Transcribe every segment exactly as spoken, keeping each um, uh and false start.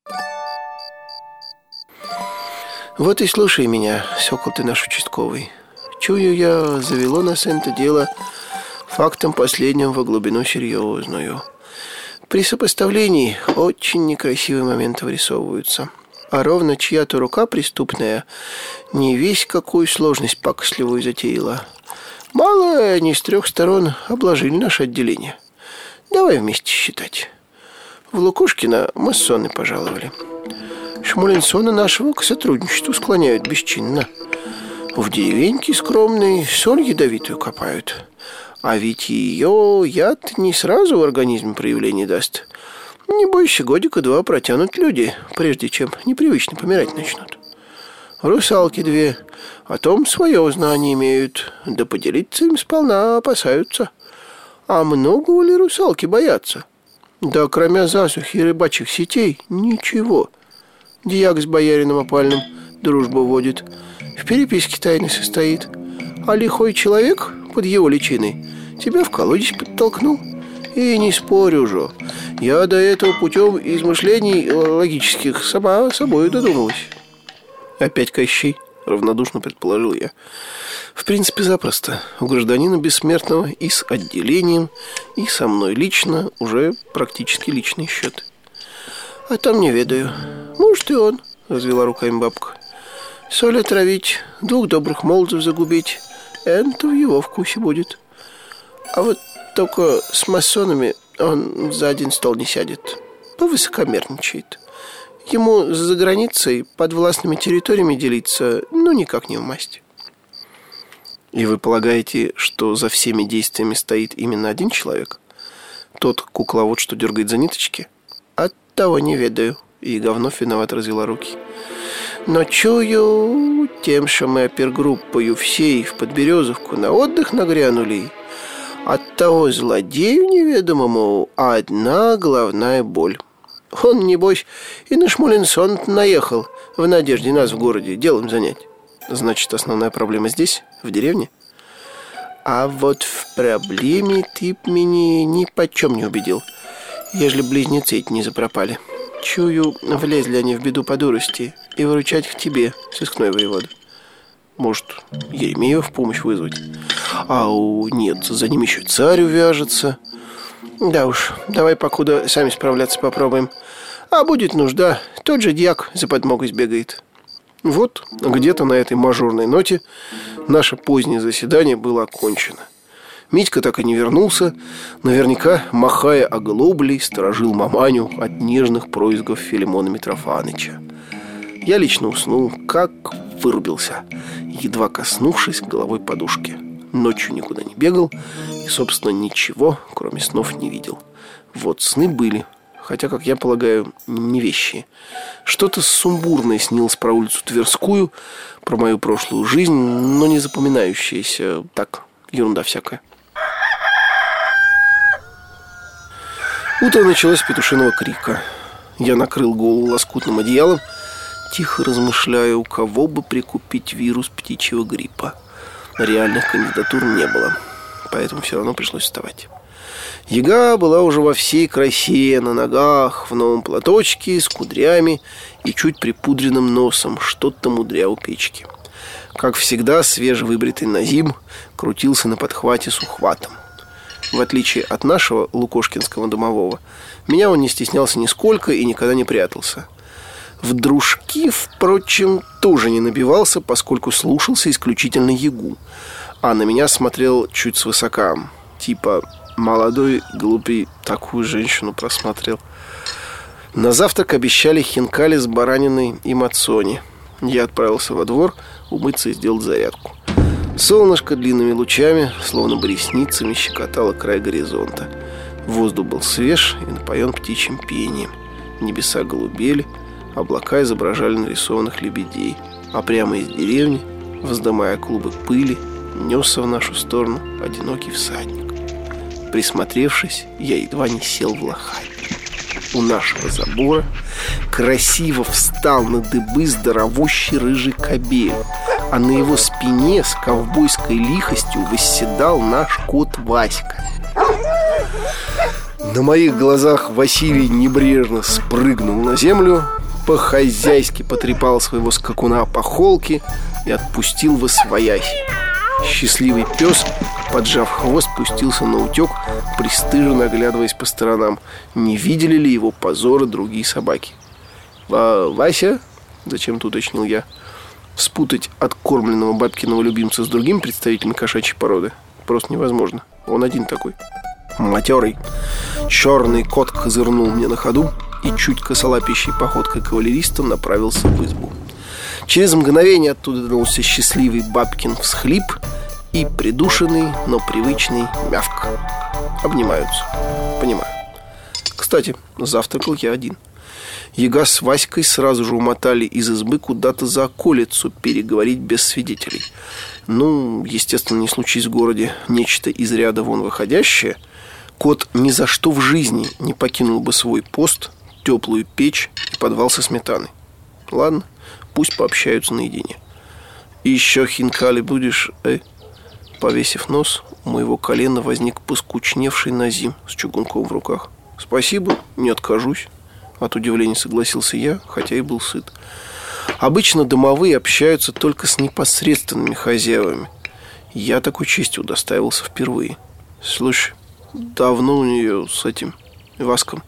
Вот и слушай меня, сокол ты наш участковый. Чую я, завело нас это дело фактом последним во глубину серьезную. При сопоставлении очень некрасивые моменты вырисовываются. А ровно чья-то рука преступная не весь какую сложность пакостливую затеяла. Мало они с трех сторон обложили наше отделение. Давай вместе считать. В Лукошкина массоны пожаловали. Шмулинсона нашего к сотрудничеству склоняют бесчинно. В деревеньке скромной соль ядовитую копают. А ведь ее яд не сразу в организме проявление даст. Не бойся, годика-два протянут люди, прежде чем непривычно помирать начнут. Русалки две о том свое знание имеют, да поделиться им сполна опасаются. А много ли русалки боятся? Да кроме засухи и рыбачьих сетей ничего. Дьяк с боярином опальным дружбу водит, в переписке тайны состоит. А лихой человек под его личиной тебя в колодец подтолкнул. И не спорю же, я до этого путем измышлений логических сама собой додумалась. Опять Кощей, равнодушно предположил я. В принципе, запросто. У гражданина бессмертного и с отделением, и со мной лично уже практически личный счет. А там не ведаю. Может, и он, развела руками бабка. Соль отравить, двух добрых молодцев загубить, это в его вкусе будет. А вот только с масонами он за один стол не сядет. Повысокомерничает. Ему за границей под властными территориями делиться, ну, никак не в масть. И вы полагаете, что за всеми действиями стоит именно один человек? Тот кукловод, что дергает за ниточки? От того не ведаю. И говнов виноват развела руки. Но чую, тем, что мы опергруппою всей в Подберезовку на отдых нагрянули, от того злодею неведомому одна головная боль. Он, небось, и на Шмулинсон наехал в надежде нас в городе делом занять. Значит, основная проблема здесь, в деревне? А вот в проблеме ты меня ни почем не убедил, ежели близнецы эти не запропали. Чую, влезли они в беду по дурости, и выручать к тебе, сыскной воевода. Может, Еремеева в помощь вызвать? А у нет, за ним еще царь увяжется. Да уж, давай покуда сами справляться попробуем. А будет нужда, тот же дьяк за подмогой сбегает. Вот где-то на этой мажорной ноте наше позднее заседание было окончено. Митька так и не вернулся, наверняка, махая оглоблей, сторожил маманю от нежных произгов Филимона Митрофаныча. Я лично уснул, как вырубился, едва коснувшись головой подушки. Ночью никуда не бегал и, собственно, ничего, кроме снов, не видел. Вот сны были, хотя, как я полагаю, не вещи. Что-то сумбурное снилось про улицу Тверскую, про мою прошлую жизнь, но не запоминающееся. Так, ерунда всякая. Утро началось с петушиного крика. Я накрыл голову лоскутным одеялом, тихо размышляя, у кого бы прикупить вирус птичьего гриппа. Реальных кандидатур не было, поэтому все равно пришлось вставать. Яга была уже во всей красе, на ногах, в новом платочке, с кудрями и чуть припудренным носом, что-то мудря у печки. Как всегда, свежевыбритый Назим крутился на подхвате с ухватом. В отличие от нашего лукошкинского домового, меня он не стеснялся нисколько и никогда не прятался. В дружки, впрочем, тоже не набивался, поскольку слушался исключительно Ягу, а на меня смотрел чуть свысока, типа молодой, глупый, такую женщину просмотрел. На завтрак обещали хинкали с бараниной и мацони. Я отправился во двор умыться и сделать зарядку. Солнышко длинными лучами, словно бы ресницами, щекотало край горизонта. Воздух был свеж и напоен птичьим пением. Небеса голубели, облака изображали нарисованных лебедей, а прямо из деревни, вздымая клубы пыли, несся в нашу сторону одинокий всадник. Присмотревшись, я едва не сел в лохань. У нашего забора красиво встал на дыбы здоровущий рыжий кобель, а на его спине с ковбойской лихостью восседал наш кот Васька. На моих глазах Василий небрежно спрыгнул на землю, по-хозяйски потрепал своего скакуна по холке и отпустил восвояси. Счастливый пес, поджав хвост, пустился на утек, пристыженно оглядываясь по сторонам, не видели ли его позора другие собаки. «Вася?» — зачем-то уточнил я. Спутать откормленного бабкиного любимца с другим представителем кошачьей породы просто невозможно. Он один такой. Матерый черный кот козырнул мне на ходу и чуть косолапящей походкой кавалериста направился в избу. Через мгновение оттуда донесся счастливый бабкин всхлип и придушенный, но привычный мявк. Обнимаются. Понимаю. Кстати, завтракал я один. Яга с Васькой сразу же умотали из избы куда-то за околицу переговорить без свидетелей. Ну, естественно, не случись в городе нечто из ряда вон выходящее, кот ни за что в жизни не покинул бы свой пост, теплую печь и подвал со сметаной. Ладно, пусть пообщаются наедине. И еще хинкали будешь, э? Повесив нос, у моего колена возник поскучневший Назим с чугунком в руках. Спасибо, не откажусь. От удивления согласился я, хотя и был сыт. Обычно домовые общаются только с непосредственными хозяевами. Я такой честью удостаивался впервые. Слушай, давно у нее с этим Васком?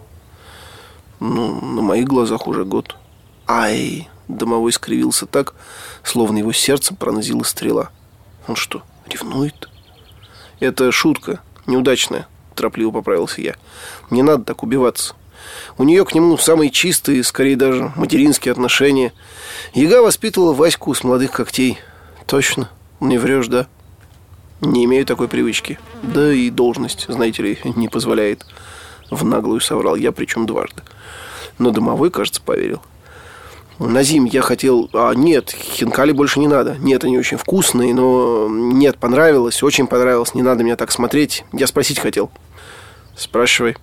Ну, на моих глазах уже год. Ай, домовой скривился так, словно его сердце пронзила стрела. Он что, ревнует? Это шутка, неудачная, торопливо поправился я. Не надо так убиваться. У нее к нему самые чистые, скорее даже материнские отношения. Яга воспитывала Ваську с молодых когтей. Точно, не врешь, да? Не имею такой привычки. Да и должность, знаете ли, не позволяет. В наглую соврал я, причем дважды. Но домовой, кажется, поверил. Назим, я хотел... А, нет, хинкали больше не надо. Нет, они очень вкусные, но... Нет, понравилось, очень понравилось. Не надо меня так смотреть. Я спросить хотел. Спрашивай.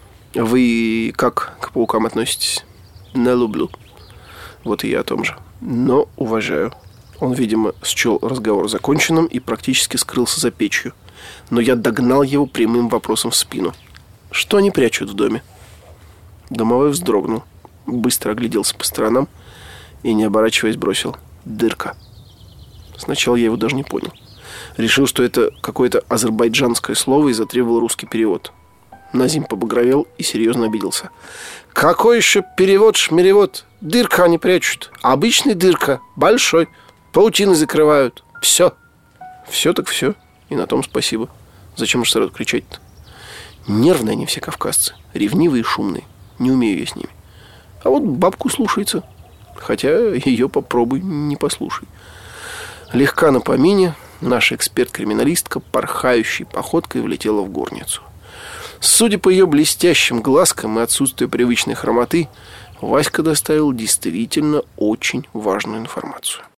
Вы как к паукам относитесь? Не люблю. Вот и я о том же. Но уважаю. Он, видимо, счел разговор законченным и практически скрылся за печью. Но я догнал его прямым вопросом в спину. Что они прячут в доме? Домовой вздрогнул, быстро огляделся по сторонам и, не оборачиваясь, бросил: дырка. Сначала я его даже не понял. Решил, что это какое-то азербайджанское слово, и затребовал русский перевод. Назим побагровел и серьезно обиделся. Какой еще перевод, шмеревод? Дырка они прячут. Обычный дырка, большой. Паутины закрывают. Все. Все так все. И на том спасибо. Зачем же сразу кричать-то? Нервные они все кавказцы. Ревнивые и шумные. Не умею я с ними. А вот бабку слушается. Хотя ее попробуй не послушай. Легка на помине, наша эксперт-криминалистка порхающей походкой влетела в горницу. Судя по ее блестящим глазкам и отсутствию привычной хромоты, Васька доставил действительно очень важную информацию.